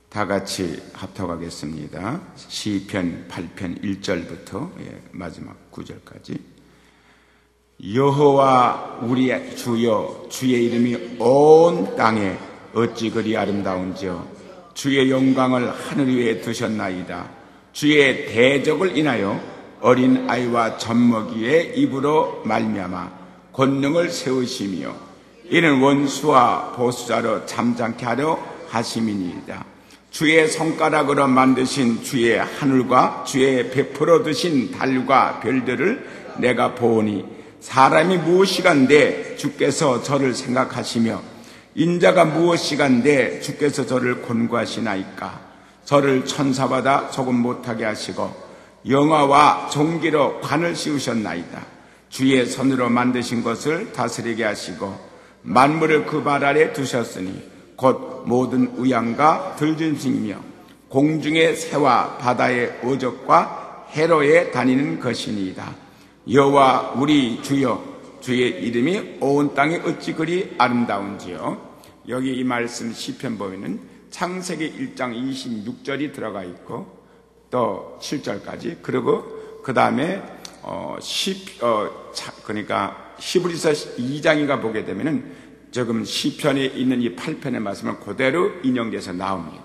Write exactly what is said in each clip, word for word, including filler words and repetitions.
다 같이 합독하겠습니다. 시편 팔 편 일 절부터 마지막 구 절까지. 여호와 우리의 주여, 주의 이름이 온 땅에 어찌 그리 아름다운지요. 주의 영광을 하늘 위에 두셨나이다. 주의 대적을 인하여 어린 아이와 젖먹이의 입으로 말미암아 권능을 세우시며 이는 원수와 보수자로 잠잠케 하려 하심이니이다. 주의 손가락으로 만드신 주의 하늘과 주의 베풀어 두신 달과 별들을 내가 보오니 사람이 무엇이간데 주께서 저를 생각하시며 인자가 무엇이간데 주께서 저를 권고하시나이까. 저를 천사보다 조금 못하게 하시고 영화와 종기로 관을 씌우셨나이다. 주의 손으로 만드신 것을 다스리게 하시고 만물을 그 발 아래 두셨으니 곧 모든 우양과 들짐승이며 공중의 새와 바다의 어족과 해로에 다니는 것이니이다. 여호와 우리 주여, 주의 이름이 온 땅에 어찌 그리 아름다운지요. 여기 이 말씀 시편 보면은 창세기 일 장 이십육 절이 들어가 있고 또 칠 절까지, 그리고 그 다음에 어, 시, 어, 그러니까 히브리서 이 장인가 보게 되면은 지금 시편에 있는 이 팔 편의 말씀을 그대로 인용돼서 나옵니다.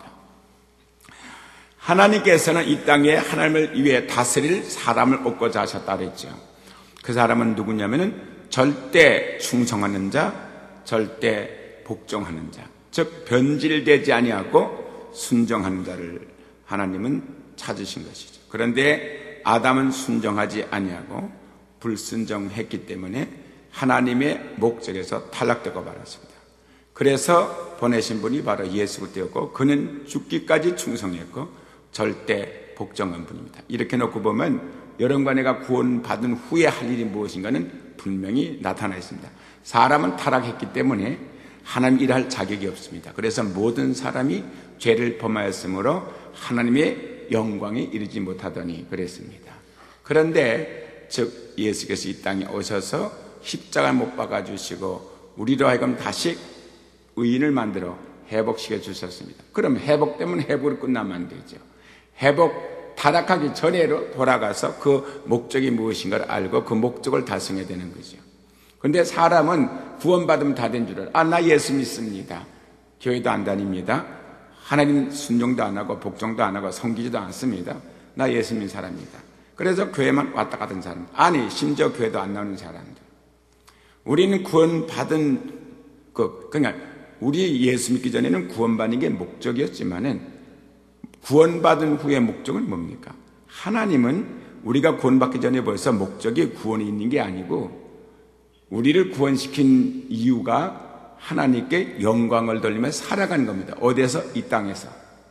하나님께서는 이 땅에 하나님을 위해 다스릴 사람을 얻고자 하셨다 그랬죠. 그 사람은 누구냐면은 절대 충성하는 자, 절대 복종하는 자, 즉 변질되지 아니하고 순종하는 자를 하나님은 찾으신 것이죠. 그런데 아담은 순종하지 아니하고 불순종했기 때문에 하나님의 목적에서 탈락되고 말았습니다. 그래서 보내신 분이 바로 예수 그리스도였고 그는 죽기까지 충성했고 절대 복종한 분입니다. 이렇게 놓고 보면 여러분과 내가 구원받은 후에 할 일이 무엇인가는 분명히 나타나 있습니다. 사람은 타락했기 때문에 하나님 일할 자격이 없습니다. 그래서 모든 사람이 죄를 범하였으므로 하나님의 영광에 이르지 못하더니 그랬습니다. 그런데 즉 예수께서 이 땅에 오셔서 십자가를 못 박아주시고 우리로 하여금 다시 의인을 만들어 회복시켜 주셨습니다. 그럼 회복 때문에 회복으로 끝나면 안 되죠. 회복 타락하기 전에로 돌아가서 그 목적이 무엇인가를 알고 그 목적을 달성해야 되는 거죠. 그런데 사람은 구원받으면 다 된 줄 알아. 아, 나 예수 믿습니다. 교회도 안 다닙니다. 하나님 순종도 안 하고 복종도 안 하고 섬기지도 않습니다. 나 예수 믿는 사람입니다. 그래서 교회만 왔다 갔던 사람, 아니 심지어 교회도 안 나오는 사람들. 우리는 구원받은 그 그러니까 우리 예수 믿기 전에는 구원받는 게 목적이었지만은 구원받은 후의 목적은 뭡니까? 하나님은 우리가 구원받기 전에 벌써 목적이 구원이 있는 게 아니고 우리를 구원시킨 이유가 하나님께 영광을 돌리며 살아가는 겁니다. 어디에서? 이 땅에서.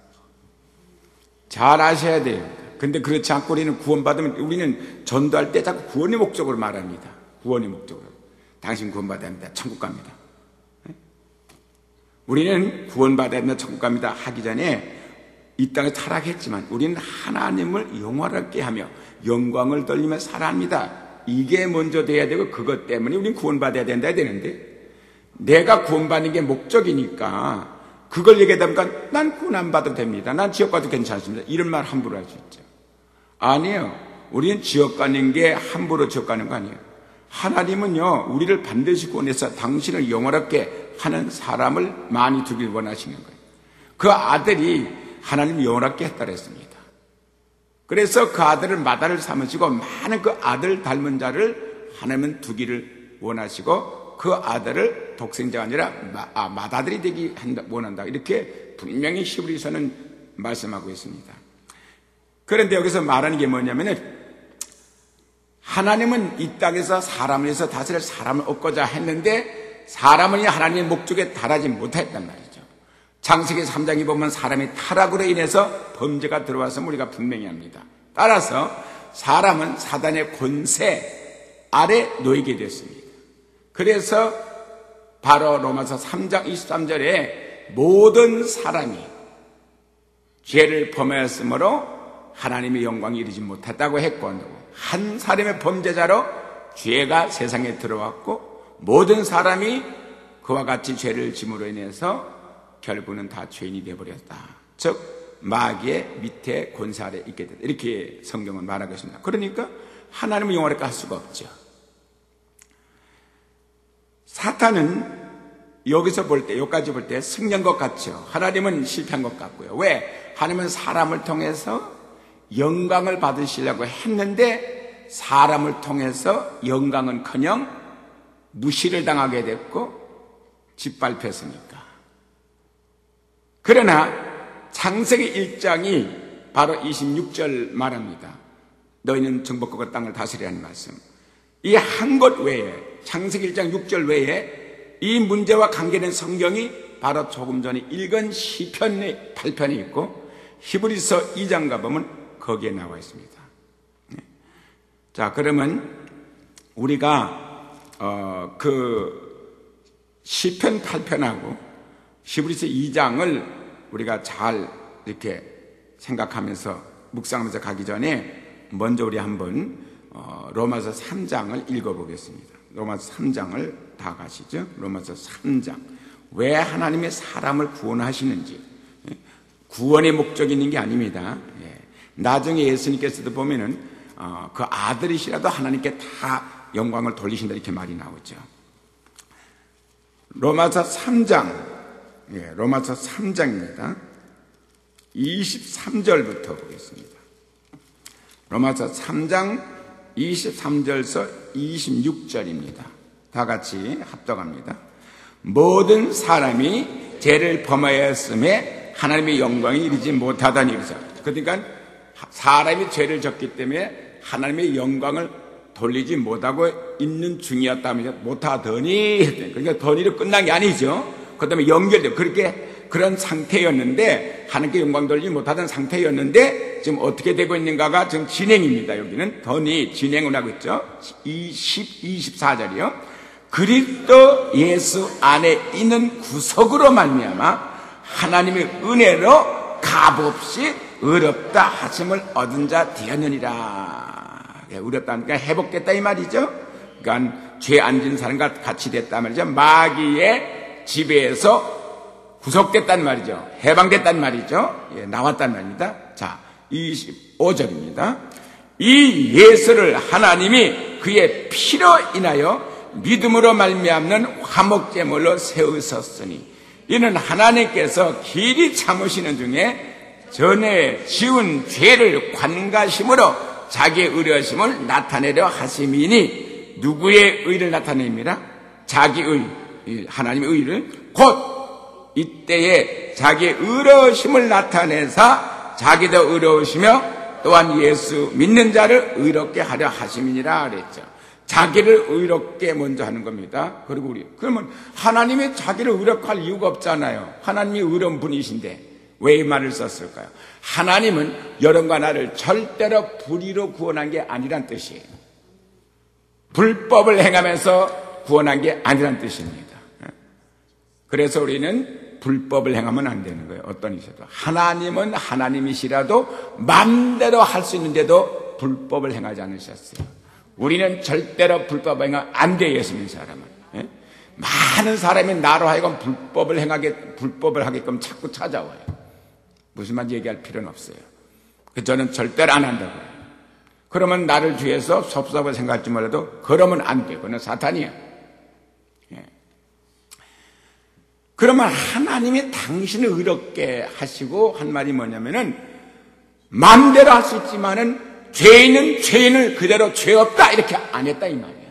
잘 아셔야 돼요. 근데 그렇지 않고 우리는 구원받으면 우리는 전도할 때 자꾸 구원의 목적으로 말합니다. 구원의 목적으로. 당신 구원받아야 합니다. 천국 갑니다. 우리는 구원받아야 합니다. 천국 갑니다. 하기 전에 이 땅에 타락했지만 우리는 하나님을 영화롭게 하며 영광을 돌리며 살아갑니다. 이게 먼저 돼야 되고 그것 때문에 우리는 구원받아야 된다 해야 되는데 내가 구원받는 게 목적이니까 그걸 얘기하다 보니까 난 구원 안 받아도 됩니다. 난 지옥 가도 괜찮습니다. 이런 말 함부로 할 수 있죠. 아니에요. 우리는 지옥 가는 게 함부로 지옥 가는 거 아니에요. 하나님은요, 우리를 반드시 구원해서 당신을 영원하게 하는 사람을 많이 두길 원하시는 거예요. 그 아들이 하나님 영원하게 했다 그랬습니다. 그래서 그 아들을 마다를 삼으시고 많은 그 아들 닮은 자를 하나님은 두기를 원하시고 그 아들을 독생자가 아니라 마, 아, 맏아들이 되기 원한다. 이렇게 분명히 히브리서는 말씀하고 있습니다. 그런데 여기서 말하는 게 뭐냐면은 하나님은 이 땅에서 사람을 해서 다스릴 사람을 얻고자 했는데 사람은 하나님의 목적에 달하지 못했단 말이죠. 창세기 삼 장에 보면 사람이 타락으로 인해서 범죄가 들어와서 우리가 분명히 합니다. 따라서 사람은 사단의 권세 아래 놓이게 됐습니다. 그래서 바로 로마서 삼 장 이십삼 절에 모든 사람이 죄를 범하였으므로 하나님의 영광이 이르지 못했다고 했고 한 사람의 범죄자로 죄가 세상에 들어왔고 모든 사람이 그와 같이 죄를 짐으로 인해서 결국은 다 죄인이 되어버렸다. 즉 마귀의 밑에 권세 아래 있게 된다. 이렇게 성경은 말하고 있습니다. 그러니까 하나님을 영화롭게 할 수가 없죠. 사탄은 여기서 볼 때, 여기까지 볼 때 승리한 것 같죠. 하나님은 실패한 것 같고요. 왜? 하나님은 사람을 통해서 영광을 받으시려고 했는데 사람을 통해서 영광은커녕 무시를 당하게 됐고 짓밟혔으니까. 그러나 창세기 일 장이 바로 이십육 절 말합니다. 너희는 정복국과 땅을 다스리라는 말씀. 이 한 것 외에, 창세기 일 장 육 절 외에 이 문제와 관계된 성경이 바로 조금 전에 읽은 시편 팔 편에 있고 히브리서 이 장 가보면 거기에 나와 있습니다. 자, 그러면 우리가 어, 그 시편 팔 편하고 히브리서 이 장을 우리가 잘 이렇게 생각하면서 묵상하면서 가기 전에 먼저 우리 한번 어, 로마서 삼 장을 읽어보겠습니다. 로마서 삼 장을 다 가시죠. 로마서 삼 장. 왜 하나님의 사람을 구원하시는지. 구원의 목적이 있는 게 아닙니다. 나중에 예수님께서도 보면은 어, 그 아들이시라도 하나님께 다 영광을 돌리신다 이렇게 말이 나오죠. 로마서 삼 장. 예, 로마서 삼 장입니다. 이십삼 절부터 보겠습니다. 로마서 삼 장 이십삼 절서 이십육 절입니다. 다 같이 합독합니다. 모든 사람이 죄를 범하였음에 하나님의 영광이 이르지 못하다니 이르죠. 그러니까 사람이 죄를 졌기 때문에 하나님의 영광을 돌리지 못하고 있는 중이었다면 못하더니 했더니 그러니까 더니로 끝난 게 아니죠. 그 다음에 연결돼요. 그렇게 그런 상태였는데 하나님께 영광 돌리지 못하던 상태였는데 지금 어떻게 되고 있는가가 지금 진행입니다. 여기는 더니 진행을 하고 있죠. 이십, 이십사 절이요. 그리스도 예수 안에 있는 구속으로 말미암아 하나님의 은혜로 값없이 의롭다 하심을 얻은 자 되었느니라. 의롭다니까 회복됐다 이 말이죠. 그러니까 죄 안 진 사람과 같이 됐다 말이죠. 마귀의 지배에서 구속됐단 말이죠. 해방됐단 말이죠. 예, 나왔단 말입니다. 자, 이십오 절입니다. 이 예수를 하나님이 그의 피로 인하여 믿음으로 말미암는 화목제물로 세우셨으니 이는 하나님께서 길이 참으시는 중에 전에 지은 죄를 관가심으로 자기의 의로심을 나타내려 하심이니 누구의 의를 나타냅니다? 자기의, 하나님의 의를 곧 이때에 자기의 의로우심을 나타내사 자기도 의로우시며 또한 예수 믿는 자를 의롭게 하려 하심이니라 그랬죠. 자기를 의롭게 먼저 하는 겁니다. 그리고 우리 그러면 하나님이 자기를 의롭게 할 이유가 없잖아요. 하나님이 의로운 분이신데 왜 이 말을 썼을까요? 하나님은 여러분과 나를 절대로 불의로 구원한 게 아니란 뜻이에요. 불법을 행하면서 구원한 게 아니란 뜻입니다. 그래서 우리는 불법을 행하면 안 되는 거예요. 어떤 이셔도 하나님은 하나님이시라도 마음대로 할 수 있는데도 불법을 행하지 않으셨어요. 우리는 절대로 불법을 행하면 안 돼요. 예수 믿는 사람은. 예? 많은 사람이 나로 하여금 불법을 행하게 불법을 하게끔 자꾸 찾아와요. 무슨 말인지 얘기할 필요는 없어요. 저는 절대로 안 한다고요. 그러면 나를 주위에서 섭섭하게 생각할지 몰라도 그러면 안 돼. 그건 사탄이야. 예. 그러면 하나님이 당신을 의롭게 하시고 한 말이 뭐냐면은 마음대로 할 수 있지만은 죄인은 죄인을 그대로 죄 없다 이렇게 안 했다 이 말이에요.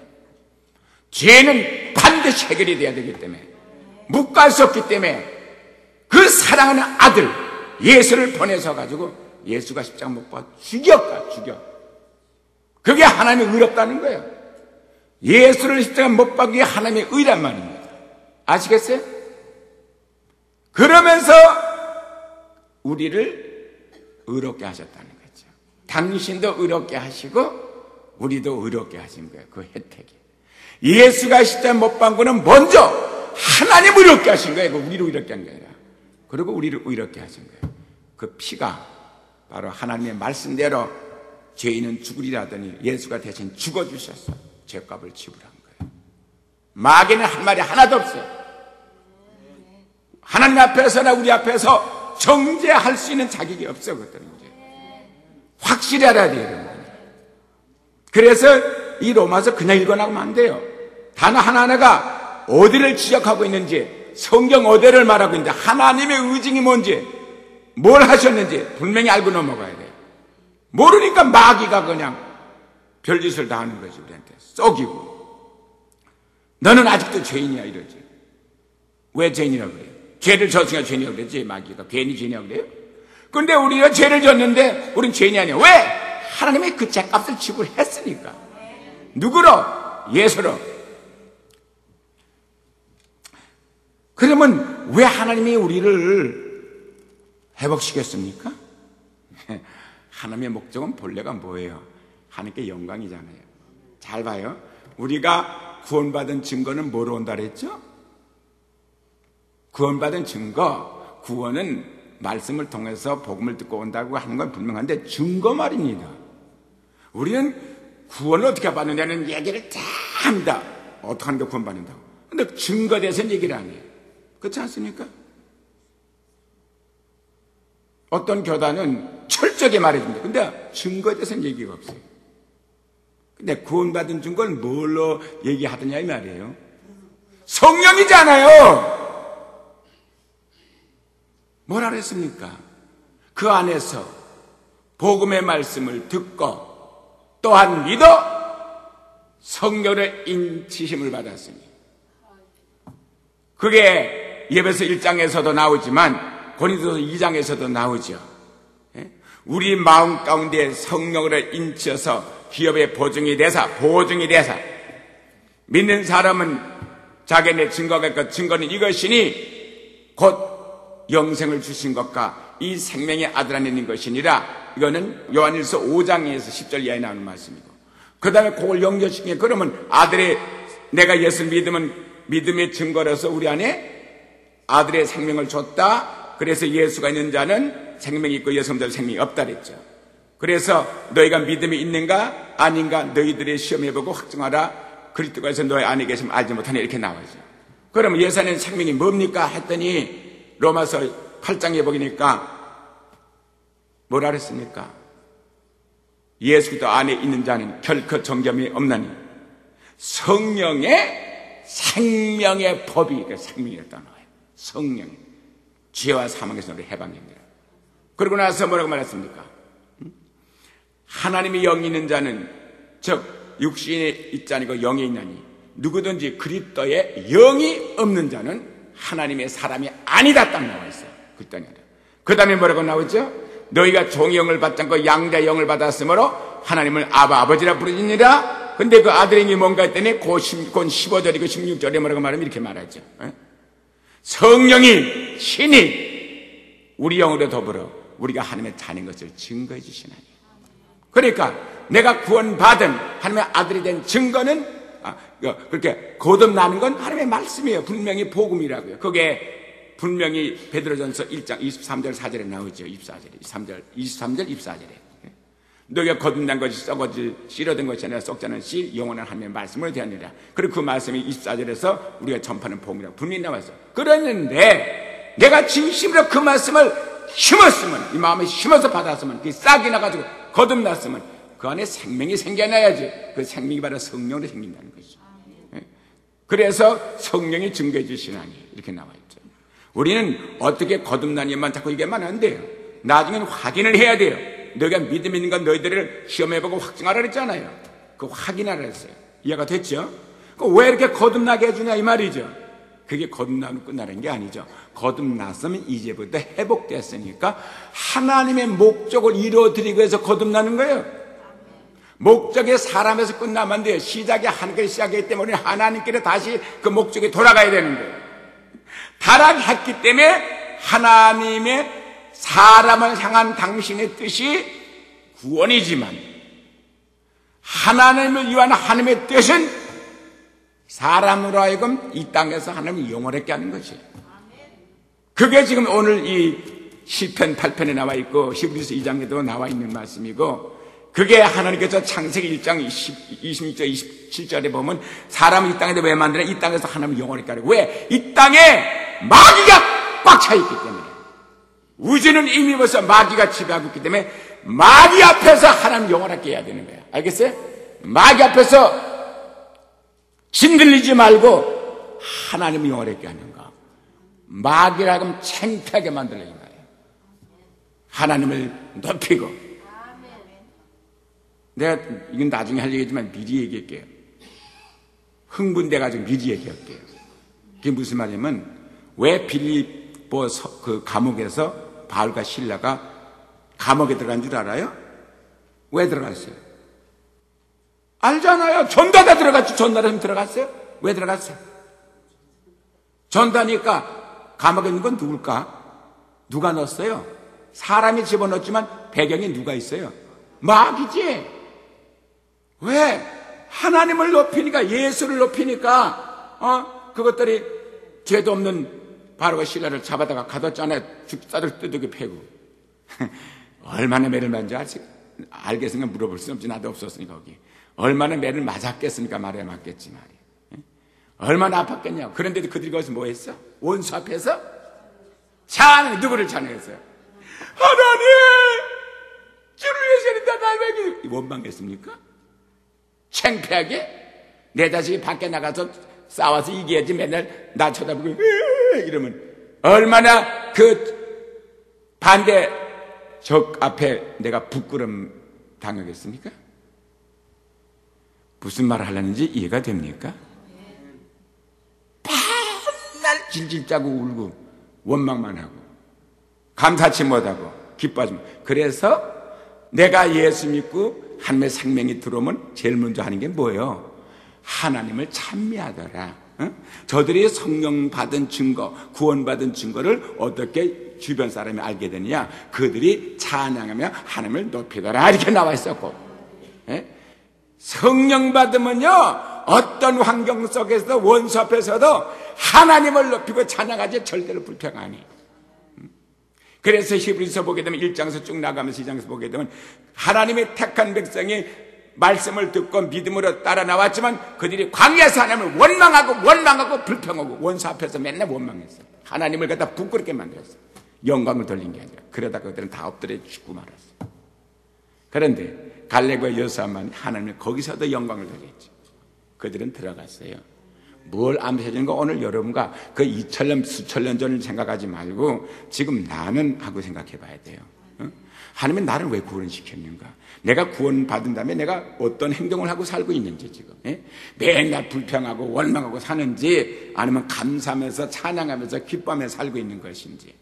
죄는 반드시 해결이 돼야 되기 때문에 묵갈 수 없기 때문에 그 사랑하는 아들 예수를 보내서 가지고 예수가 십자가 못 박아 죽였다 죽여. 그게 하나님의 의롭다는 거예요. 예수를 십자가 못 박기 하나님의 의란 말입니다. 아시겠어요? 그러면서 우리를 의롭게 하셨다는 거예요. 당신도 의롭게 하시고 우리도 의롭게 하신 거예요. 그 혜택이. 예수가 십자가 못 박은 거는 먼저 하나님 의롭게 하신 거예요. 우리를 의롭게 한 게 아니라. 그리고 우리를 의롭게 하신 거예요. 그 피가 바로 하나님의 말씀대로 죄인은 죽으리라 하더니 예수가 대신 죽어주셨어. 죄값을 지불한 거예요. 마귀는 한 말이 하나도 없어요. 하나님 앞에서나 우리 앞에서 와서 정죄할 수 있는 자격이 없어. 그것들은 이제 확실히 알아야 돼요. 여러분. 그래서 이 로마서 그냥 읽어나가면 안 돼요. 단 하나하나가 어디를 지적하고 있는지, 성경 어디를 말하고 있는지, 하나님의 의중이 뭔지, 뭘 하셨는지 분명히 알고 넘어가야 돼요. 모르니까 마귀가 그냥 별짓을 다 하는 거지. 우리한테 썩이고, 너는 아직도 죄인이야 이러지. 왜 죄인이라고 그래요? 죄를 졌으니까 죄인이라고 그랬지. 마귀가 괜히 죄인이라고 그래요? 근데 우리가 죄를 졌는데 우린 죄인이 아니야. 왜? 하나님이 그 죄값을 지불했으니까. 누구로? 예수로. 그러면 왜 하나님이 우리를 회복시켰습니까? 하나님의 목적은 본래가 뭐예요? 하나님께 영광이잖아요. 잘 봐요. 우리가 구원받은 증거는 뭐로 온다 그랬죠? 구원받은 증거, 구원은 말씀을 통해서 복음을 듣고 온다고 하는 건 분명한데 증거 말입니다. 우리는 구원을 어떻게 받느냐는 얘기를 다 합니다. 어떻게 하는 게 구원받는다고. 근데 증거에 대해서는 얘기를 안 해요. 그렇지 않습니까? 어떤 교단은 철저하게 말해줍니다. 근데 증거에 대해서는 얘기가 없어요. 근데 구원받은 증거는 뭘로 얘기하더냐 이 말이에요. 성령이잖아요. 뭐라 그랬습니까? 그 안에서 복음의 말씀을 듣고 또한 믿어 성령의 인치심을 받았으니, 그게 에베소 일 장에서도 나오지만 고린도서 이 장에서도 나오죠. 우리 마음 가운데 성령으로 인치어서 기업의 보증이 되사, 보증이 되사, 믿는 사람은 자기네 증거가 있고 증거는 이것이니 곧 영생을 주신 것과 이 생명의 아들 안에 있는 것이니라. 이거는 요한일서 오 장에서 십 절 이하에 나오는 말씀이고, 그 다음에 그걸 연결시키면, 그러면 아들의, 내가 예수를 믿으면 믿음의 증거로서 우리 안에 아들의 생명을 줬다. 그래서 예수가 있는 자는 생명이 있고 예수 없는 자는 생명이 없다 그랬죠. 그래서 너희가 믿음이 있는가 아닌가 너희들의 시험해보고 확증하라. 그리스도께서 너희 안에 계시면 알지 못하냐 이렇게 나와죠. 그러면 예수 안에 생명이 뭡니까 했더니 로마서 팔 장에 보니까 뭐라 그랬습니까? 예수 그리스도 안에 있는 자는 결코 정죄함이 없나니 성령의 생명의 법이 그 생명이었다 나와요. 성령, 죄와 사망에서 우리 해방됩니다. 그러고 나서 뭐라고 말했습니까? 하나님이 영이 있는 자는 즉 육신에 있지 아니고 영에 있나니 누구든지 그리스도의 영이 없는 자는 하나님의 사람이 아니다 딱 나와 있어요. 그 다음에 뭐라고 나오죠? 너희가 종의 영을 받지 않고 양자의 영을 받았으므로 하나님을 아바 아버지라 부르짖느라. 근데 그 아들의 영이 뭔가 했더니 곧 십오 절이고 십육 절에 뭐라고 말하면 이렇게 말하죠. 성령이 신이 우리 영으로 더불어 우리가 하나님의 자녀인 것을 증거해 주시나니. 그러니까 내가 구원받은 하나님의 아들이 된 증거는 아, 그렇게 거듭나는 건 하나님의 말씀이에요. 분명히 복음이라고요. 그게 분명히 베드로전서 일 장 이십삼 절 사 절에 나오죠. 이십사 절에 이십삼 절 이십삼 절 이십사 절에 너희가 거듭난 것이 썩어지 씨려된 것이 아니라 썩지 않은 씨 영원한 하나님의 말씀으로 되었느니라. 그리고 그 말씀이 이십사 절에서 우리가 전파하는 복음이라고 분명히 나와서 그랬는데 내가 진심으로 그 말씀을 심었으면, 이 마음에 심어서 받았으면, 그 싹이 나가지고 거듭났으면 그 안에 생명이 생겨나야지. 그 생명이 바로 성령으로 생긴다는 것이죠. 그래서 성령이 증거해 주시나니 이렇게 나와 있죠. 우리는 어떻게 거듭나니만 자꾸 얘기하면 안 돼요. 나중에는 확인을 해야 돼요. 너희가 믿음 있는 건 너희들을 시험해보고 확증하라 그랬잖아요. 그 확인하라 했어요. 이해가 됐죠? 왜 이렇게 거듭나게 해주냐 이 말이죠. 그게 거듭나면 끝나는 게 아니죠. 거듭났으면 이제부터 회복됐으니까 하나님의 목적을 이루어드리기 위해서 거듭나는 거예요. 목적이 사람에서 끝나면 안 돼요. 시작이 하나님께 시작했기 때문에 하나님께로 다시 그 목적에 돌아가야 되는 거예요. 타락했기 때문에 하나님의 사람을 향한 당신의 뜻이 구원이지만 하나님을 위한 하나님의 뜻은 사람으로 하여금 이 땅에서 하나님을 영원하게 하는 것이에요. 그게 지금 오늘 이 시편 팔 편에 나와 있고 히브리서 이 장에도 나와 있는 말씀이고, 그게 하나님께서 창세기 일 장 이십육 절 이십칠 절에 보면 사람을 이 땅에서 왜 만드냐? 이 땅에서 하나님을 영원하게 하려고. 왜? 이 땅에 마귀가 꽉 차 있기 때문에. 우주는 이미 벌써 마귀가 지배하고 있기 때문에 마귀 앞에서 하나님 영원하게 해야 되는 거야. 알겠어요? 마귀 앞에서 진들리지 말고 하나님을 영원하게 하는 거. 마귀라고 하면 창피하게 만들려는 거예요. 하나님을 높이고. 내가 이건 나중에 할 얘기지만 미리 얘기할게요. 흥분돼가지고 미리 얘기할게요. 그게 무슨 말이냐면 왜 빌립보 그 감옥에서 바울과 실라가 감옥에 들어간 줄 알아요? 왜 들어갔어요? 알잖아요. 전도하다 들어갔지. 전도하다 들어갔어요? 왜 들어갔어요? 전도하니까 감옥에 있는 건 누굴까? 누가 넣었어요? 사람이 집어넣었지만 배경에 누가 있어요? 마귀지. 왜? 하나님을 높이니까, 예수를 높이니까 어? 그것들이 죄도 없는 바로가 신라를 잡아다가 가뒀잖아요. 죽사들 뜯어게 패고. 얼마나 매를 맞는지 알지? 알겠으니까 물어볼 수 없지. 나도 없었으니까 거기. 얼마나 매를 맞았겠습니까? 말해 맞겠지 말이야. 얼마나 아팠겠냐고. 그런데도 그들이 거기서 뭐 했어? 원수 앞에서 찬양, 누구를 찬양했어요? 하나님! 주를 위해서는 나에게 원망했습니까? 창피하게? 내 자식이 밖에 나가서 싸워서 이겨야지 맨날 나 쳐다보고 이러면 얼마나 그 반대 적 앞에 내가 부끄럼 당하겠습니까? 무슨 말을 하려는지 이해가 됩니까? 맨날 질질 짜고 울고 원망만 하고 감사치 못하고 기뻐하지 못. 그래서 내가 예수 믿고 하나님의 생명이 들어오면 제일 먼저 하는 게 뭐예요? 하나님을 찬미하더라. 어? 저들이 성령 받은 증거, 구원받은 증거를 어떻게 주변 사람이 알게 되느냐? 그들이 찬양하며 하나님을 높이더라. 이렇게 나와 있었고, 예? 성령 받으면요, 어떤 환경 속에서도 원수 앞에서도 하나님을 높이고 찬양하지 절대로 불평하니. 그래서 히브리서 보게 되면 일 장에서 쭉 나가면서 이 장에서 보게 되면 하나님의 택한 백성이 말씀을 듣고 믿음으로 따라 나왔지만 그들이 광야에서 하나님을 원망하고 원망하고 불평하고 원수 앞에서 맨날 원망했어요. 하나님을 갖다 부끄럽게 만들었어요. 영광을 돌린 게 아니라. 그러다가 그들은 다 엎드려 죽고 말았어요. 그런데 갈렙과 여호수아만 하나님을 거기서도 영광을 돌렸죠. 그들은 들어갔어요. 뭘 암시해주는 거 오늘 여러분과 그 이천 년 수천 년 전을 생각하지 말고 지금 나는 하고 생각해 봐야 돼요. 어? 하나님은 나를 왜 구원시켰는가? 내가 구원받은 다음에 내가 어떤 행동을 하고 살고 있는지 지금 예? 맨날 불평하고 원망하고 사는지 아니면 감사하면서 찬양하면서 기뻐하면서 살고 있는 것인지.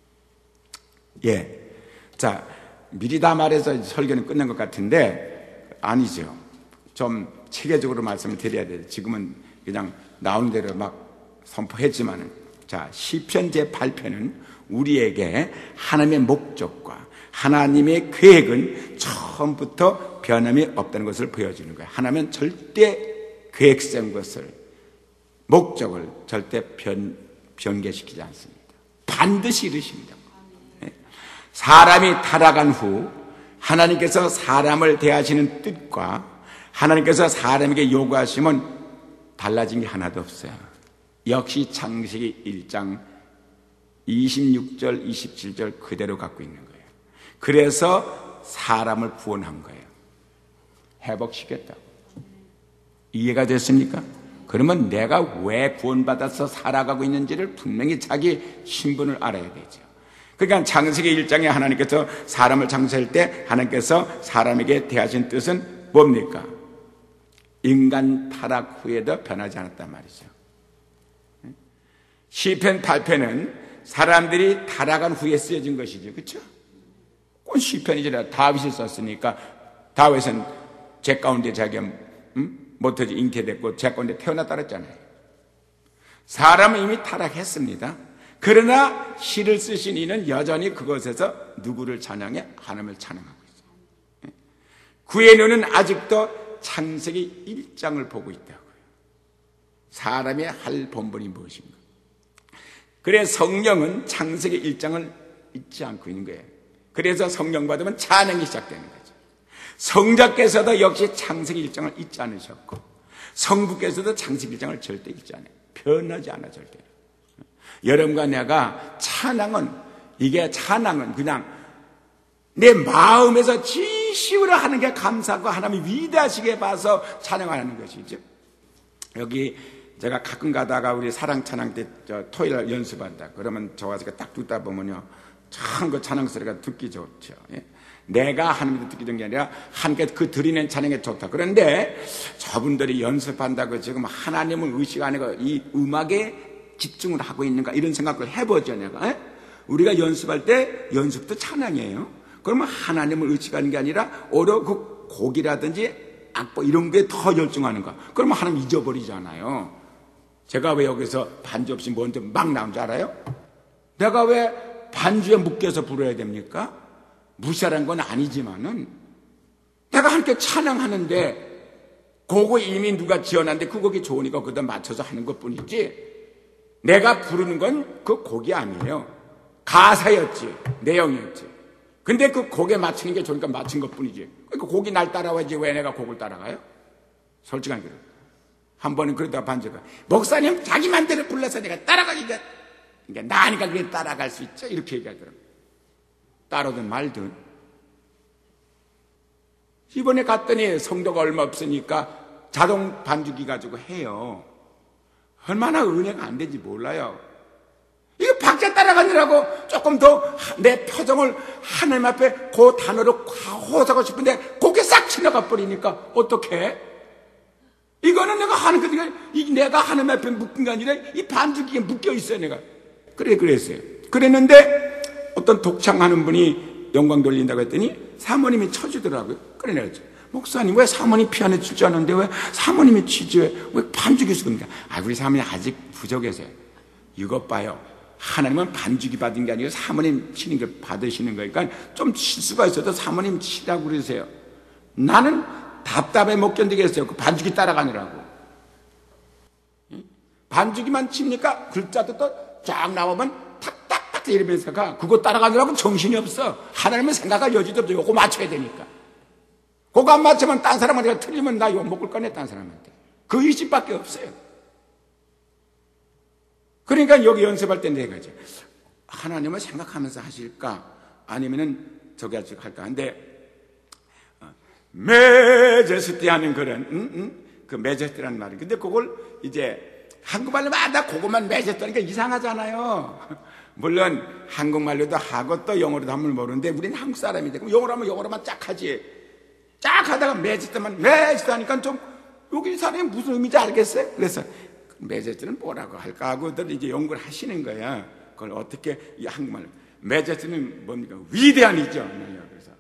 예, 자 미리 다 말해서 설교는 끝난 것 같은데 아니죠. 좀 체계적으로 말씀을 드려야 돼요. 지금은 그냥 나오는 대로 막 선포했지만은, 자, 시편 제팔 편은 우리에게 하나님의 목적과 하나님의 계획은 처음부터 변함이 없다는 것을 보여주는 거예요. 하나님은 절대 계획된 것을, 목적을 절대 변, 변개시키지 않습니다. 반드시 이루십니다. 사람이 타락한 후 하나님께서 사람을 대하시는 뜻과 하나님께서 사람에게 요구하시면 달라진 게 하나도 없어요. 역시 창세기 일 장 이십육 절 이십칠 절 그대로 갖고 있는 거예요. 그래서 사람을 구원한 거예요. 회복시켰다고. 이해가 됐습니까? 그러면 내가 왜 구원받아서 살아가고 있는지를 분명히 자기 신분을 알아야 되죠. 그러니까 창세기 일 장에 하나님께서 사람을 창조할 때 하나님께서 사람에게 대하신 뜻은 뭡니까? 인간 타락 후에도 변하지 않았단 말이죠. 시편 팔 편은 사람들이 타락한 후에 쓰여진 것이죠. 그렇죠? 그건 시편이잖아요. 다윗이 썼으니까 다윗은 죄 가운데 자기가 음? 못하지 잉태됐고 죄 가운데 태어났다 그랬잖아요. 사람은 이미 타락했습니다. 그러나 시를 쓰신 이는 여전히 그것에서 누구를 찬양해? 하나님을 찬양하고 있어요. 그의 눈은 아직도 창세기 일 장을 보고 있다고요. 사람이 할 본분이 무엇인가? 그래 성령은 창세기 일 장을 잊지 않고 있는 거예요. 그래서 성령 받으면 찬양이 시작되는 거죠. 성자께서도 역시 창세기 일 장을 잊지 않으셨고 성부께서도 창세기 일 장을 절대 잊지 않아요. 변하지 않아 절대로. 여러분과 내가 찬양은 이게 찬양은 그냥 내 마음에서 진심으로 하는 게 감사하고 하나님이 위대하시게 봐서 찬양하는 것이죠. 여기 제가 가끔 가다가 우리 사랑 찬양 때 토요일 날 연습한다. 그러면 저 와서 딱 듣다 보면요. 참 그 찬양 소리가 듣기 좋죠. 예? 내가 하나님한테 듣기 좋은 게 아니라 하나님께 그 드리는 찬양이 좋다. 그런데 저분들이 연습한다고 지금 하나님을 의식 안 하고 이 음악에 집중을 하고 있는가 이런 생각을 해보죠. 내가. 예? 우리가 연습할 때 연습도 찬양이에요. 그러면 하나님을 의식하는 게 아니라 오히려 그 곡이라든지 악보 이런 게 더 열중하는가. 그러면 하나님 잊어버리잖아요. 제가 왜 여기서 반주 없이 먼저 막 나온 줄 알아요? 내가 왜 반주에 묶여서 불러야 됩니까? 무시하라는 건 아니지만은 내가 함께 찬양하는데 그거 이미 누가 지어놨는데 그 곡이 좋으니까 거기다 맞춰서 하는 것뿐이지 내가 부르는 건 그 곡이 아니에요. 가사였지, 내용이었지. 근데 그 곡에 맞추는 게 좋으니까 맞춘 것뿐이지. 그 곡이 날 따라와야지 왜 내가 곡을 따라가요? 솔직한 거예요. 한 번은 그러다가 반주가 목사님 자기 맘대로 불러서 내가 따라가기가 그러니까 나니까 그게 따라갈 수 있죠. 이렇게 얘기하더라고요. 따르든 말든. 이번에 갔더니 성도가 얼마 없으니까 자동 반주기 가지고 해요. 얼마나 은혜가 안 되는지 몰라요. 이거 박자 따라가느라고 조금 더 내 표정을 하나님 앞에 그 단어로 호소하고 싶은데 그게 싹 지나가 버리니까 어떡해? 이거는 내가 하는 거니까 내가 하나님 앞에 묶인 게 아니라 이 반주기에 묶여 있어요. 내가 그래 그랬어요. 그랬는데 어떤 독창하는 분이 영광 돌린다고 했더니 사모님이 쳐주더라고요. 그래 내가 목사님 왜 사모님 피아노 칠 줄 아는데 왜 사모님이 치지 왜 반주기 쓰는가? 아 우리 사모님 아직 부족해서요. 이것 봐요. 하나님은 반주기 받은 게 아니고 사모님 치는 걸 받으시는 거니까 좀 칠 수가 있어도 사모님 치라고 그러세요. 나는 답답해 못 견디겠어요. 그 반주기 따라가느라고. 반주기만 치니까 글자도 또 쫙 나오면 탁탁탁 이러면서 가. 그거 따라가느라고 정신이 없어. 하나님은 생각할 여지도 없어. 요거 맞춰야 되니까. 그거 안 맞추면 딴 사람한테 틀리면 나 욕 먹을 거네, 딴 사람한테. 그 의식밖에 없어요. 그러니까 여기 연습할 때 내가 이제 하나님을 생각하면서 하실까? 아니면은 저기 할까? 근데 메제스티 하는 그런 응? 응? 그 메제스티라는 말이 근데 그걸 이제 한국말로 나 그것만 메제스티 하니까 이상하잖아요. 물론 한국말로도 하고 또 영어로도 하면 모르는데 우리는 한국 사람인데 그럼 영어로 하면 영어로만 쫙 하지. 쫙 하다가 메제스티만 메제스티 하니까 좀 여기 사람이 무슨 의미인지 알겠어요? 그래서 메제스티는 뭐라고 할까 하고들 이제 연구를 하시는 거야. 그걸 어떻게 이 한국말로 메제스티는 뭡니까? 위대한이죠. 그래서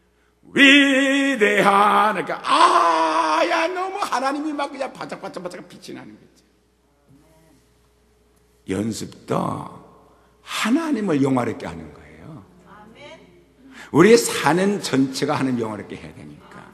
위대한 그러니까 아야 너무 하나님이 막 그냥 바짝바짝바짝 빛이 나는 거지. 연습도 하나님을 영화롭게 하는 거예요. 우리 사는 전체가 하나님 영화롭게 해야 되니까.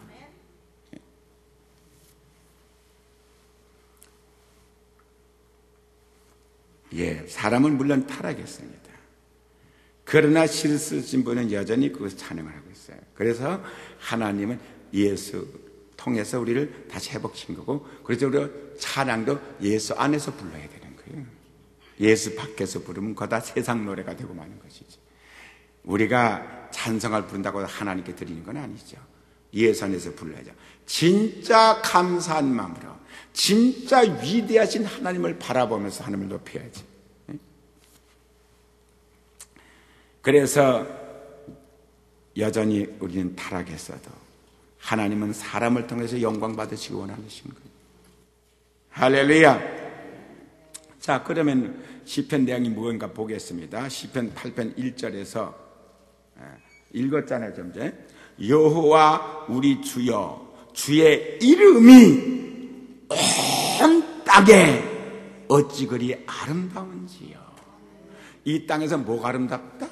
예, 사람은 물론 타락했습니다. 그러나 실수진 분은 여전히 그것을 찬양을 하고 있어요. 그래서 하나님은 예수 통해서 우리를 다시 회복시킨 거고, 그래서 우리가 찬양도 예수 안에서 불러야 되는 거예요. 예수 밖에서 부르면 그거 다 세상 노래가 되고 마는 것이지. 우리가 찬송을 부른다고 하나님께 드리는 건 아니죠. 예수 안에서 불러야죠. 진짜 감사한 마음으로 진짜 위대하신 하나님을 바라보면서 하나님을 높여야지. 그래서 여전히 우리는 타락했어도 하나님은 사람을 통해서 영광 받으시기 원하시는 거예요. 할렐루야. 자, 그러면 시편 내용이 무엇인가 보겠습니다. 시편 팔 편 일 절에서 읽었잖아요, 좀 전에. 여호와 우리 주여, 주의 이름이 온 땅에 어찌 그리 아름다운지요. 이 땅에서 뭐가 아름답다?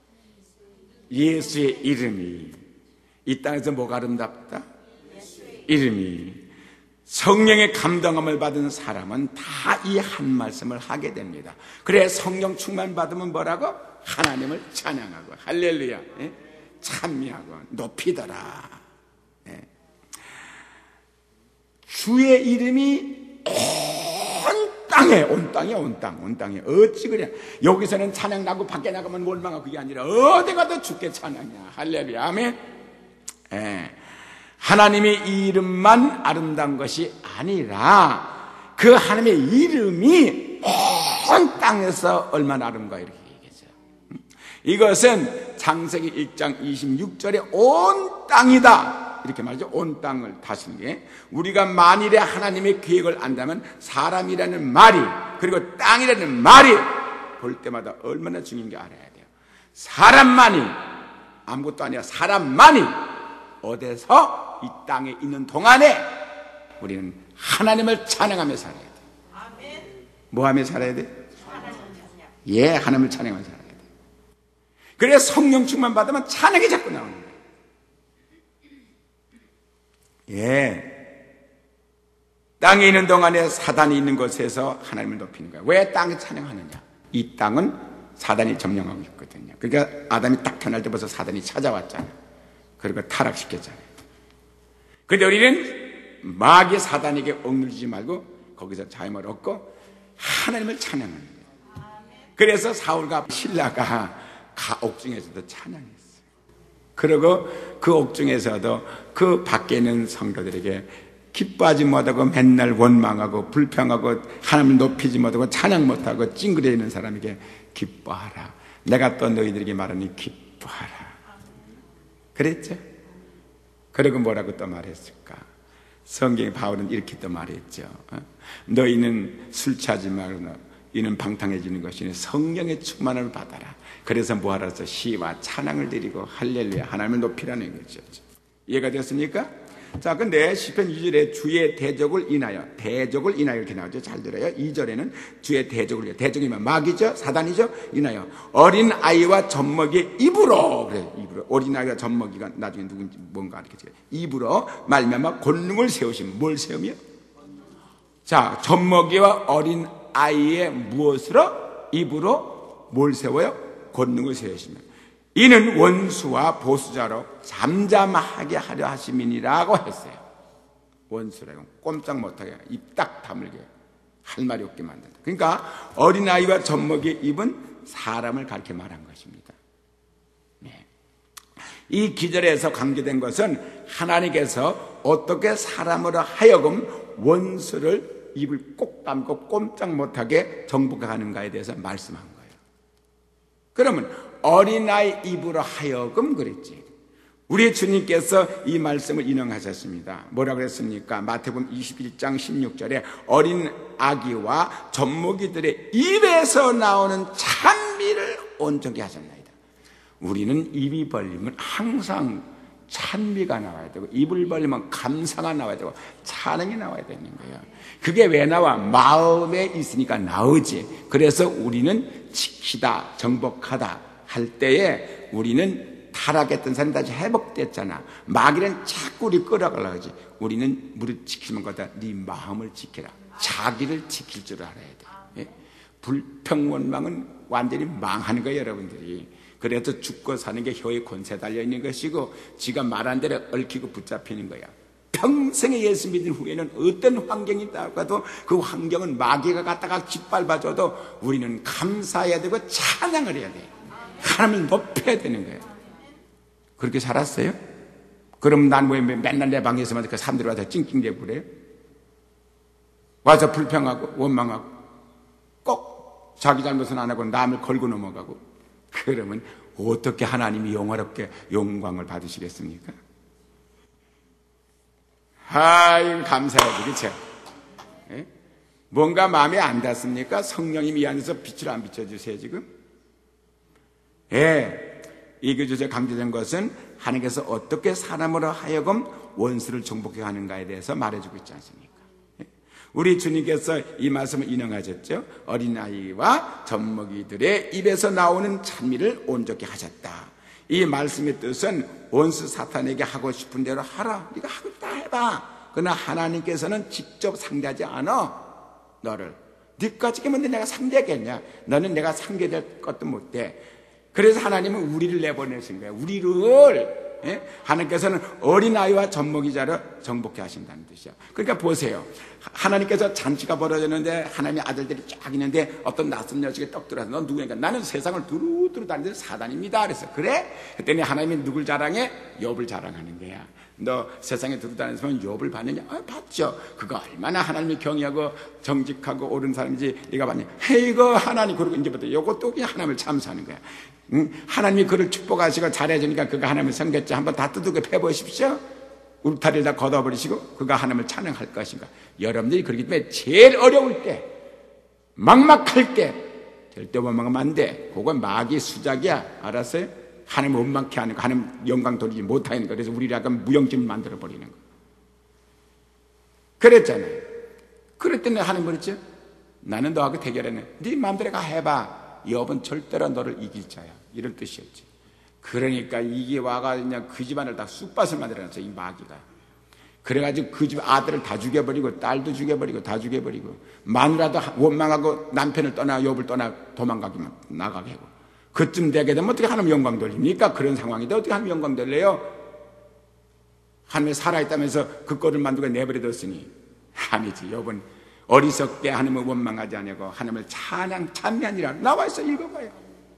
예수의 이름이. 이 땅에서 뭐가 아름답다? 이름이. 성령의 감동함을 받은 사람은 다 이 한 말씀을 하게 됩니다. 그래 성령 충만 받으면 뭐라고? 하나님을 찬양하고 할렐루야, 예? 찬미하고 높이더라. 예. 주의 이름이 온 땅에 땅에, 온 땅이야, 온 땅, 온 땅에. 어찌 그래. 여기서는 찬양 나고 밖에 나가면 원망하고 그게 아니라 어디 가도 주께 찬양이야. 할렐루야. 아멘. 예. 하나님의 이름만 아름다운 것이 아니라 그 하나님의 이름이 온 땅에서 얼마나 아름다워 이렇게 얘기했죠. 이것은 창세기 일 장 이십육 절에 온 땅이다 이렇게 말이죠. 온 땅을 다스리는 게 우리가 만일에 하나님의 계획을 안다면 사람이라는 말이 그리고 땅이라는 말이 볼 때마다 얼마나 중요한 게 알아야 돼요. 사람만이 아무것도 아니라 사람만이 어디서 이 땅에 있는 동안에 우리는 하나님을 찬양하며 살아야 돼. 아멘. 뭐 하며 살아야 돼? 예, 하나님을 찬양하며 살아야 돼. 그래야 성령 충만 받으면 찬양이 자꾸 나오는 거예요. 예. 땅에 있는 동안에 사단이 있는 곳에서 하나님을 높이는 거예요. 왜 땅에 찬양하느냐? 이 땅은 사단이 점령하고 있거든요. 그러니까 아담이 딱 태어날 때 벌써 사단이 찾아왔잖아요. 그리고 타락시켰잖아요. 그런데 우리는 마귀 사단에게 억눌리지 말고 거기서 자유를 얻고 하나님을 찬양하는 거예요. 그래서 사울과 신라가 옥중에서도 찬양했어요. 그리고 그 옥중에서도 그 밖에 있는 성도들에게 기뻐하지 못하고 맨날 원망하고 불평하고 하나님을 높이지 못하고 찬양 못하고 찡그려 있는 사람에게 기뻐하라. 내가 또 너희들에게 말하니 기뻐하라. 그랬죠? 그리고 뭐라고 또 말했을까? 성경에 바울은 이렇게 또 말했죠. 너희는 술 취하지 말고 이는 방탕해지는 것이니 성령의 충만을 받아라. 그래서 뭐하라 해서 시와 찬양을 드리고 할렐루야 하나님을 높이라는 거죠. 이해가 됐습니까? 자, 근데 시편 이 절에 주의 대적을 인하여, 대적을 인하여 이렇게 나오죠. 잘 들어요. 이 절에는 주의 대적을, 대적이면 마귀죠, 사단이죠. 인하여 어린 아이와 젖먹이의 입으로, 그래, 입으로 어린 아이와 젖먹이가 나중에 누군지 뭔가 이렇게 입으로 말미암아 권능을 세우시면 뭘 세우며? 자, 젖먹이와 어린 아이의 무엇으로? 입으로 뭘 세워요? 권능을 세우시면. 이는 원수와 보수자로 잠잠하게 하려 하심이니라고 했어요. 원수라고 꼼짝 못하게 입 딱 다물게 할 말이 없게 만든다. 그러니까 어린아이와 젖먹이의 입은 사람을 가르쳐 말한 것입니다. 네. 이 기절에서 강조된 것은 하나님께서 어떻게 사람으로 하여금 원수를 입을 꼭 감고 꼼짝 못하게 정복하는가에 대해서 말씀한 거예요. 그러면 어린아이 입으로 하여금 그랬지. 우리 주님께서 이 말씀을 인용하셨습니다. 뭐라고 그랬습니까? 마태복음 이십일 장 십육 절에 어린 아기와 젖먹이들의 입에서 나오는 찬미를 온전히 하셨나이다. 우리는 입이 벌리면 항상 찬미가 나와야 되고 입을 벌리면 감사가 나와야 되고 찬양이 나와야 되는 거예요. 그게 왜 나와? 마음에 있으니까 나오지. 그래서 우리는 지키다, 정복하다 할 때에 우리는 타락했던 사람이 다시 회복됐잖아. 마귀는 자꾸 우리 끌어가려고 하지. 우리는 무릇 지키는 것보다 네 마음을 지키라. 자기를 지킬 줄 알아야 돼. 예? 불평원망은 완전히 망하는 거예요, 여러분들이. 그래서 죽고 사는 게 혀에 권세 달려있는 것이고 지가 말한 대로 얽히고 붙잡히는 거야. 평생에 예수 믿은 후에는 어떤 환경이 있다고 그 환경은 마귀가 갖다가 짓밟아줘도 우리는 감사해야 되고 찬양을 해야 돼. 하나님을 높여야 되는 거예요. 그렇게 살았어요? 그럼 난 왜 맨날 내 방에서만 그 사람들이 와서 찡찡대 부려요? 와서 불평하고 원망하고 꼭 자기 잘못은 안 하고 남을 걸고 넘어가고 그러면 어떻게 하나님이 영화롭게 영광을 받으시겠습니까? 아유, 감사해요. 그렇죠? 예? 뭔가 마음에 안 닿습니까? 성령님이 이 안에서 빛을 안 비춰주세요, 지금? 예. 이 교주에 강조된 것은 하나님께서 어떻게 사람으로 하여금 원수를 정복해 가는가에 대해서 말해주고 있지 않습니까? 예? 우리 주님께서 이 말씀을 인용하셨죠. 어린아이와 젖먹이들의 입에서 나오는 찬미를 온전히 하셨다. 이 말씀의 뜻은 원수 사탄에게 하고 싶은 대로 하라. 네가 하고 싶다 해봐. 그러나 하나님께서는 직접 상대하지 않아. 너를. 네까지 하면 내가 상대하겠냐. 너는 내가 상대될 것도 못돼. 그래서 하나님은 우리를 내보내신 거예요. 우리를 예? 하나님께서는 어린아이와 젖먹이자로 정복해 하신다는 뜻이야. 그러니까 보세요. 하나님께서 잔치가 벌어졌는데 하나님의 아들들이 쫙 있는데 어떤 낯선 녀석이 떡 들어와서 넌 누구니까? 나는 세상을 두루두루 다니는 사단입니다. 그래서 그래? 그랬더니 하나님이 누굴 자랑해? 욥을 자랑하는 거야. 너 세상에 두루 다니면서 욥을 봤느냐? 아, 봤죠. 그거 얼마나 하나님이 경외하고 정직하고 옳은 사람인지 네가 봤냐? 이거 하나님. 그러고 이제부터 이것도 그냥 하나님을 참수하는 거야. 응? 하나님이 그를 축복하시고 잘해주니까 그가 하나님을 섬겼죠. 한번 다 두들겨 패보십시오. 울타리를 다 걷어버리시고 그가 하나님을 찬양할 것인가. 여러분들이 그렇기 때문에 제일 어려울 때, 막막할 때 절대 원망하면 안 돼. 그건 마귀 수작이야. 알았어요? 하나님 원망케 하는 거, 하나님 영광 돌리지 못하는 거. 그래서 우리를 약간 무용지물 만들어버리는 거. 그랬잖아요. 그랬더니 하나님 뭐랬죠? 나는 너하고 대결했네. 네 마음대로 가 해봐. 욥은 절대로 너를 이길 자야. 이런 뜻이었지. 그러니까 이게 와가 그냥 그 집안을 다 쑥밭을 만들어놨어, 이 마귀가. 그래가지고 그 집 아들을 다 죽여버리고 딸도 죽여버리고 다 죽여버리고 마누라도 원망하고 남편을 떠나 욥을 떠나 도망가기만 나가게 하고 그쯤 되게 되면 어떻게 하나님 영광 돌립니까? 그런 상황인데 어떻게 하나님 영광 돌려요? 하나님이 살아있다면서 그 꼴을 만들고 내버려뒀으니 아니지. 욥은 어리석게 하나님을 원망하지 않고 하나님을 찬양 찬미하니라 나와있어. 읽어봐요.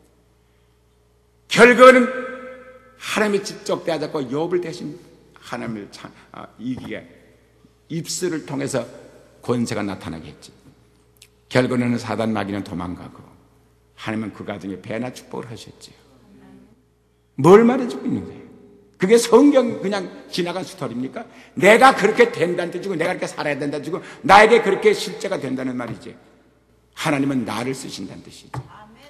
결과는 하나님이 직접 대하자고 욥을 대신 하나님을 참, 아, 이기게 입술을 통해서 권세가 나타나게 했지. 결과는 사단 마귀는 도망가고 하나님은 그 가정에 배나 축복을 하셨지요. 뭘 말해주고 있는 거예요? 그게 성경 그냥 지나간 스토리입니까? 내가 그렇게 된다는 뜻이고 내가 그렇게 살아야 된다는 뜻이고 나에게 그렇게 실제가 된다는 말이지. 하나님은 나를 쓰신다는 뜻이죠.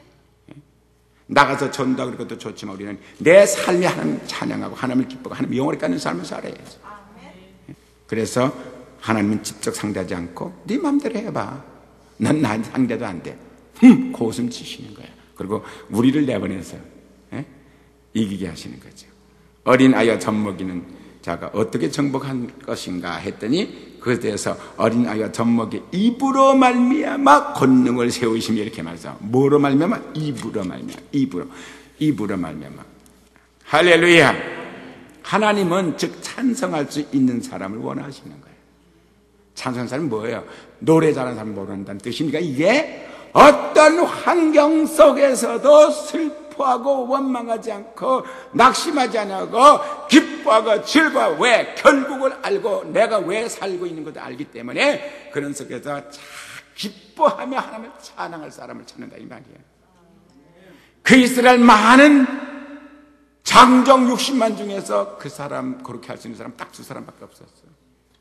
나가서 전도하는 것도 좋지만 우리는 내 삶이 하나님 찬양하고 하나님을 기뻐하고 하나님 영원히 갖는 삶을 살아야지. 그래서 하나님은 직접 상대하지 않고 네 마음대로 해봐. 난 나 상대도 안 돼. 흠! 고웃음 치시는 거야. 그리고 우리를 내보내서 예? 이기게 하시는 거죠. 어린아이와 젖먹이는 자가 어떻게 정복한 것인가 했더니 그것에 대해서 어린아이와 젖먹이 입으로 말미암아 권능을 세우시며 이렇게 말해서 뭐로 말미암아? 입으로 말미암아. 입으로 입으로 말미암아. 할렐루야. 하나님은 즉 찬성할 수 있는 사람을 원하시는 거예요. 찬성하는 사람은 뭐예요? 노래 잘하는 사람을 원한다는 뜻입니까? 이게 어떤 환경 속에서도 슬퍼하고 원망하지 않고 낙심하지 않고 기뻐하고 즐거워. 왜? 결국을 알고 내가 왜 살고 있는 것도 알기 때문에 그런 속에서 기뻐하며 하나님을 찬양할 사람을 찾는다 이 말이에요. 그 이스라엘 많은 장정 육십만 중에서 그 사람 그렇게 할 수 있는 사람 딱 두 사람밖에 없었어요.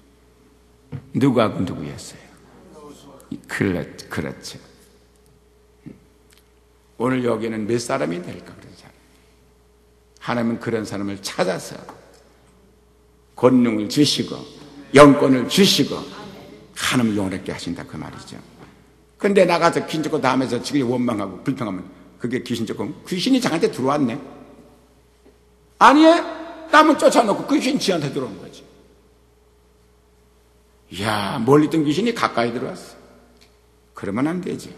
누구하고 누구였어요? 그렇죠. 오늘 여기에는 몇 사람이 될까? 그런 사람. 하나님은 그런 사람을 찾아서 권능을 주시고 영권을 주시고 하나님을 영원하게 하신다 그 말이죠. 근데 나가서 귀신 쫓고 다음에서 지금 원망하고 불평하면 그게 귀신 쫓고 귀신이 자기한테 들어왔네. 아니에요. 남은 쫓아놓고 귀신 지한테 들어온 거지. 이야, 멀리 있던 귀신이 가까이 들어왔어. 그러면 안 되지.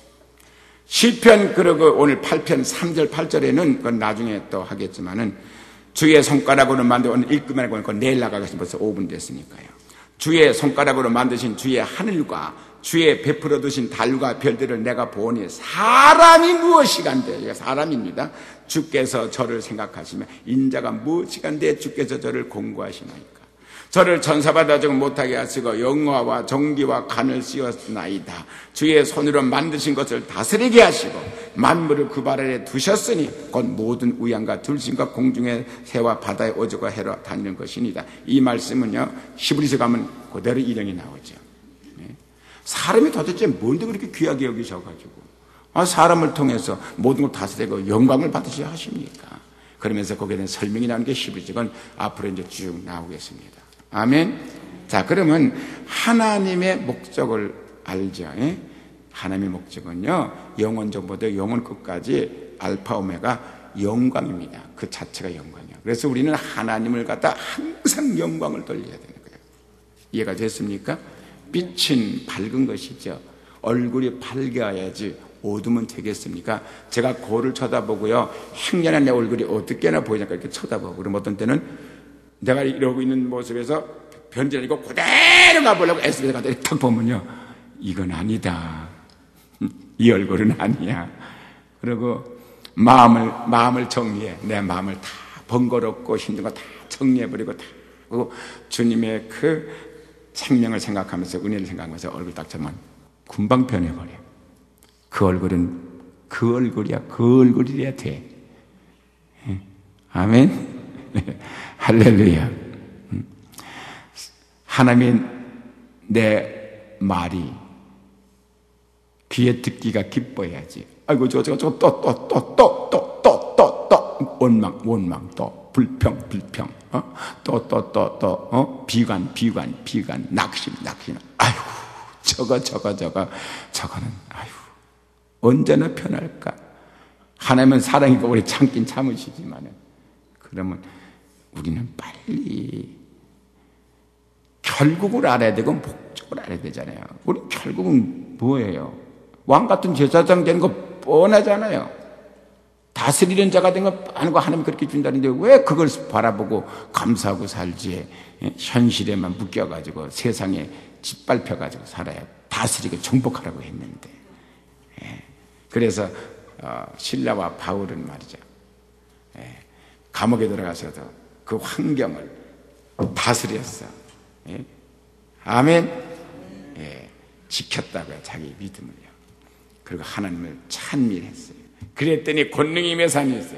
시편 그러고 오늘 팔 편 삼 절 팔 절에는 그건 나중에 또 하겠지만은 주의 손가락으로 만든 오늘 읽기만 하고 내일 나가겠습니다. 벌써 오 분 됐으니까요. 주의 손가락으로 만드신 주의 하늘과 주의 베풀어 두신 달과 별들을 내가 보니 사람이 무엇이간데 사람입니다. 주께서 저를 생각하시며 인자가 무엇이간데 주께서 저를 공고하시나이까. 저를 천사받아 못하게 하시고 영화와 정기와 간을 씌웠나이다. 주의 손으로 만드신 것을 다스리게 하시고 만물을 그 발 아래 두셨으니 곧 모든 우양과 들짐과 공중의 새와 바다의 오저가 해로 다니는 것이니다. 이 말씀은요 히브리서 가면 그대로 일형이 나오죠. 사람이 도대체 뭔데 그렇게 귀하게 여기셔가지고 아, 사람을 통해서 모든 걸 다스리고 영광을 받으셔야 하십니까? 그러면서 거기에 대한 설명이 나오는 게 히브리서건 앞으로 이제 쭉 나오겠습니다. 아멘. 자, 그러면 하나님의 목적을 알죠. 예? 하나님의 목적은요, 영원 전부터 영원 끝까지 알파 오메가 영광입니다. 그 자체가 영광이에요. 그래서 우리는 하나님을 갖다 항상 영광을 돌려야 되는 거예요. 이해가 됐습니까? 빛은 밝은 것이죠. 얼굴이 밝아야지 어두면 되겠습니까? 제가 거울을 쳐다보고요, 행년한 내 얼굴이 어떻게나 보이니까 이렇게 쳐다보고, 그럼 어떤 때는 내가 이러고 있는 모습에서 변질 아니고 그대로 가보려고 애쓰면서 가다 탁 보면요, 이건 아니다. 이 얼굴은 아니야. 그리고 마음을, 마음을 정리해. 내 마음을 다 번거롭고 힘든 거 다 정리해버리고 다. 그리고 주님의 그 생명을 생각하면서, 은혜를 생각하면서 얼굴 딱 잡으면 금방 변해버려. 그 얼굴은 그 얼굴이야. 그 얼굴이어야 돼. 아멘. 할렐루야. 하나님이 내 말이 귀에 듣기가 기뻐야지. 아이고, 저거, 저거, 저거, 또, 또, 또, 또, 또, 또, 또, 또, 원망, 원망, 또, 불평, 불평, 어? 또, 또, 또, 또, 어? 비관, 비관, 비관, 낙심, 낙심. 아이고, 저거, 저거, 저거, 저거는, 아이고, 언제나 편할까? 하나님은 사랑이고 우리 참긴 참으시지만은, 그러면 우리는 빨리 결국을 알아야 되고 목적을 알아야 되잖아요. 우리 결국은 뭐예요? 왕 같은 제사장 되는 거 뻔하잖아요. 다스리는 자가 된 거 뻔하고 하나님 그렇게 준다는데 왜 그걸 바라보고 감사하고 살지? 현실에만 묶여가지고 세상에 짓밟혀가지고 살아야 다스리고 정복하라고 했는데. 그래서 신라와 바울은 말이죠, 감옥에 들어가서도 그 환경을 다스렸어. 아멘. 지켰다고요, 자기 믿음을요. 그리고 하나님을 찬미했어요. 그랬더니 권능이 매산이었어요.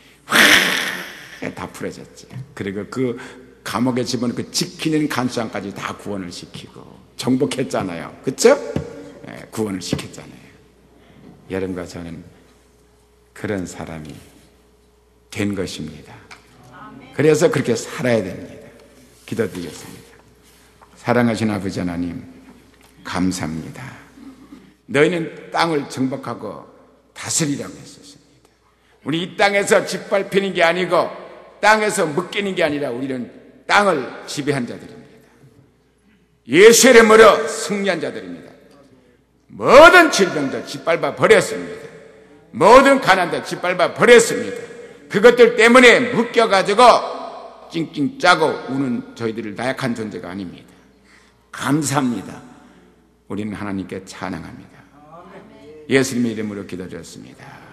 다 풀어졌지. 그리고 그 감옥에 집어넣고 지키는 간수장까지 다 구원을 시키고 정복했잖아요. 그렇죠? 구원을 시켰잖아요. 여러분과 저는 그런 사람이 된 것입니다. 그래서 그렇게 살아야 됩니다. 기도드리겠습니다. 사랑하신 아버지 하나님, 감사합니다. 너희는 땅을 정복하고 다스리라고 했었습니다. 우리 이 땅에서 짓밟히는 게 아니고 땅에서 묶이는 게 아니라 우리는 땅을 지배한 자들입니다. 예수 이름으로 승리한 자들입니다. 모든 질병도 짓밟아 버렸습니다. 모든 가난도 짓밟아 버렸습니다. 그것들 때문에 묶여가지고 찡찡 짜고 우는 저희들을 나약한 존재가 아닙니다. 감사합니다. 우리는 하나님께 찬양합니다. 예수님의 이름으로 기도드렸습니다.